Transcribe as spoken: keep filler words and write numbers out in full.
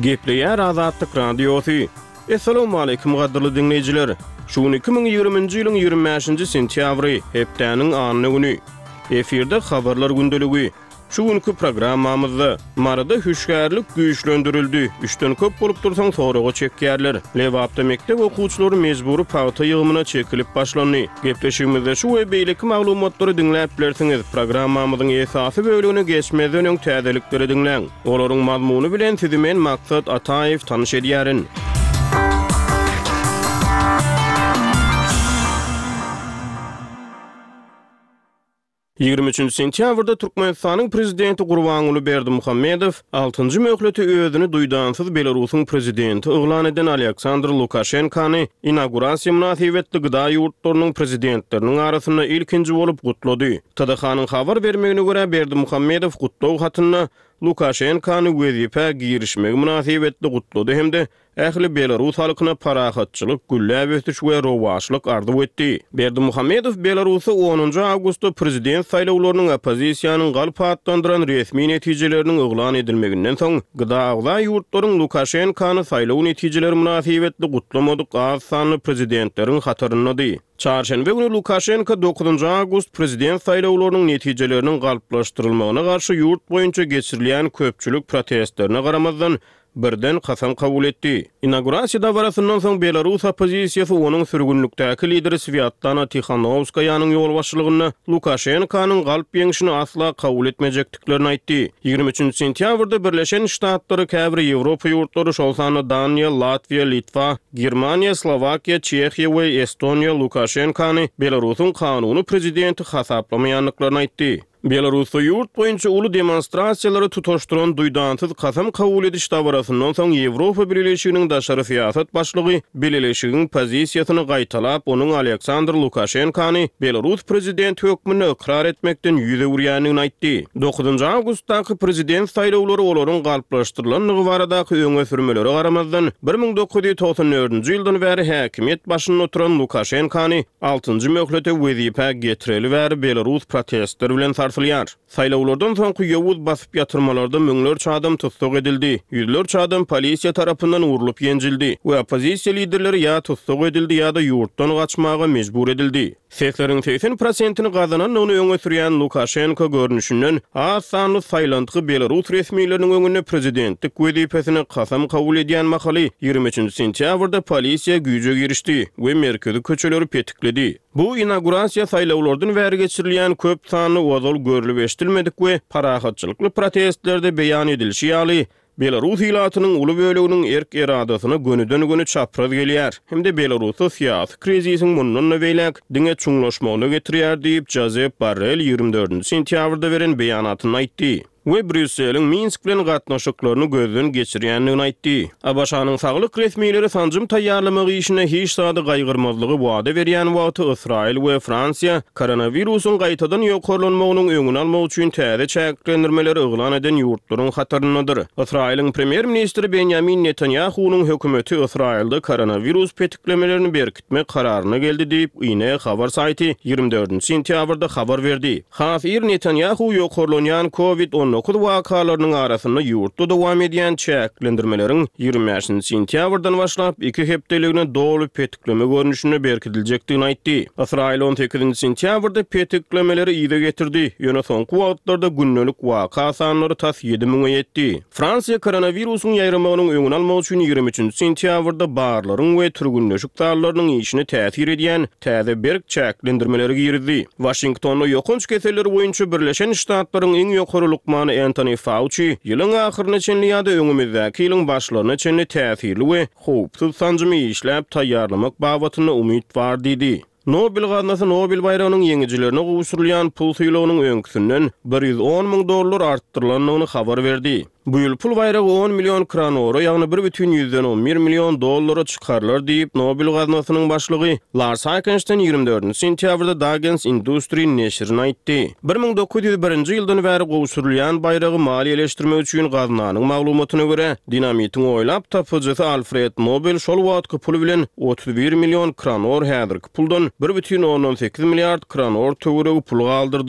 Gepleýär Azatlyk Radiosu. Assalamu alaykum gaderly dinleýijiler. Şuň iki ming ýygrymynjy ýylyň ýigirmi beşinji sentýabry hepdeniň anyny güni. Efirde habarlar gündeligi. Şu günkü programmamyzda marada hüşgärlik güýçlendirildi. Üçden köp bolup dursaň soragy çekýärler. Lewapda mektep okuwçylary mejbury paýta ýygymyna çekilip başlandy. Gepleşigimizde şu we beýleki maglumatlary dinläp bilersiňiz. Programmamyzyň esasy bölügine geçmeden öň täzelikleri dinläň. Olaryň mazmuny bilen sizi men Maksat Ataýew tanyş edýärin. ýygrimi üçinji sentýabrda Türkmenistanyň prezidenti Gurbanuly Berdimuhammedow altynjy möhleti özüni duýdansyz Belarusyň prezidenti yglan eden Aleksandr Lukashenkany inaugurasiýa münasibetli gyda ýurtlarynyň prezidentleriniň arasynda ilkinji bolup gutlady. T D H-nyň habar bermegine görä Berdimuhammedow gutlaw hatyny Lukashenkany wezipe girişmegi münasibetli gutlady hemde ähli Belarus halkyna parahatçylyk, güllä ötüş we rowaşlyk ardy etdi. Berdimuhammedow Belarusy onunji awgustda prezident saýlawlarynyň opozisiýanyň galp atlandyran resmi netijeleriniň yglan edilmeginden soň gyda agza ýurtlaryň Lukashenkany saýlaw netijeleri münasibetli gutlamadyk az sanly prezidentleriň hatarynady. Çarşembe günü Lukashenko dokuzunji awgust prezident saýlawlarynyň netijeleriniň galplaşdyrylmagyna garşy ýurt boýunça geçirilýän köpçülük protestlerine garamazdan birden kasam kabul etdi. İnaugurasiýa barasyndan soň Belarus opozisiýasy onuň sürgünlükdäki lideri Sviatlana Tikhanovskaýanyň ýol başçylygyny Lukashenkanyň galp ýeňişini asla kabul etmejekdiklerini aýtdy. ýygrimi üçinji sentýabrda Birleşen Ştatlary käbir Ýewropa ýurtlary şolsany Daniýa, Latwiýa, Litwa, Germaniýa, Slowakiýa, Çekiýa we Estoniýa Lukashenkany Belarusyň kanuny prezidenti hasaplamaýanlyklaryny aýtdy. Belarusda ýurt boýunça uly demonstrasiýalary tutaşdyran duýdansyz kasam kabul ediş dabarasyndan soň Ýewropa Birleşiginiň daşary siýasat başlygy Birleşigiň pozisiýasyny gaýtalap, onuň Aleksandr Lukashenkany Belarus prezidenti hökmüne ikrar etmekden ýüze urýanyny aýtdy. dokuzunji awgustdaky prezident saýlawlary olaryň galplaşdyrylanlygy baradaky öňe sürmeleri garamazdan bir ming dokuz ýüz toksan dördünji ýyldan bäri häkimiýet başynda oturan Lukashenkany altynjy möhlete wezipe getireli bäri Belarus protestleri bilen saýlawlardan soňky ýowuz basyp ýatyrmalarda müňlerçe adam tutsak edildi. Ýüzlerçe adam polisiýa tarapyndan urulyp ýenjildi we opozisiýa liderleri ýa tutsak edildi ýa-da ýurtdan gaçmaga mejbur edildi. Sesleriň seksen prosentini gazanan ony öňe sürýän Lukashenko görnüşinden az sanly saýlandyky Belarus resmiýetleriniň öňünde prezidentlik wezipesini kasam kabul edýän mahaly ýygrimi üçinji sentýabrda polisiýa güýje girişdi we merkezi köçeleri petikledi. Bu inaugurasiýa saýlawlardan bäri geçirilýän köp sanly wazal görülip eşdilmedik we parahatçylykly protestlerde beýan edilşi ýaly Belarus hilatynyň uly böleginiň erk eradasyna gönüden göni çapraz gelýär. Hemde Belarusda siýasy krizisiň mundan bäýlek diňe çuňlaşmagyna getirýär diýip Josep Borrell ýygrimi dördünji sentýabrda beren beýanatyny aýtdy. We Brüsseliň Minsk bilen gatnaşyklaryny gözden geçirýänligini aýtdy. A B H-nyň saglyk resmiýetleri sanjym taýýarlamagy işine hiç sady gaýgyrmazlygy wada berýän wagty Israil we Fransiýa koronawirusyň gaýtadan ýokarlanmagynyň öňüni almak üçin täze çäklendirmeleri yglan eden ýurtlaryň hataryndadyr. Israiliň premier ministri Benjamin Netanyahu'nyň hökümeti Israilde koronawirus petiklemelerini berkitmek kararyna geldi diýip ine habar saýty ýygrimi dördünji sentýabrda habar berdi. Hafir Netanyahu ýokarlanýan COVID on dokuz wakalarynyň arasynda ýurtda dowam edýän çäklendirmeleriň ýygrimi beşinji sentýabrdan başlap iki hepdeligine dolu petikleme görnüşine berkidiljekdigini aýtdy. Israil on sekizinji sentýabrda petiklemeleri ýyza getirdi. Ýöne soňky wagtlarda günnelik waka sanlary tas ýedi miňe ýetdi. Fransiýa koronawirusyň ýaýramagynyň öňüni almak üçin ýygrimi üçinji sentýabrda barlaryň we türgünleşik dalarynyň işine täsir edýän täze berk çäklendirmeleri girdi. Washingtonda ýokunç keseleri boýunça Birleşen Ştatlaryň iň ýokarylykma Anthony Fauci ýylyň ahyryna çenli ýa-da öňümizdäki ýylyň başlaryna çenli täsirli we howpsuz sanjymy işläp taýýarlamak babatyna umyt bar diýdi. Nobel gaznasy Nobel bayramynyň ýeňijilerine gowuşdurulýan pul syýlawynyň öňküsinden bir ýüz on miň dollar artdyrylanlygyny habar berdi. Bu ýyl pul bayragy on million kronora, ýagny bir бүтүn ýüzden on bir million dollara çykarlar diýip Nobel gaznasynyň başlygy Lars Heikenstein ýygrimi dördünji sentýabrda Dagens Industry neşrine aýtdy. bir ming dokuz ýüz birinji ýyldan bäri gowuşdurulýan bayragy maliýeleşdirmek üçin gaznanyň maglumatyna görä dinamitiň oýlap tapyjysy Alfred Nobel şol wagtky pul bilen otuz bir million kronor häzirki puldan bir бүтүn on sekiz milliard kronor töweregi pul galdyrdy.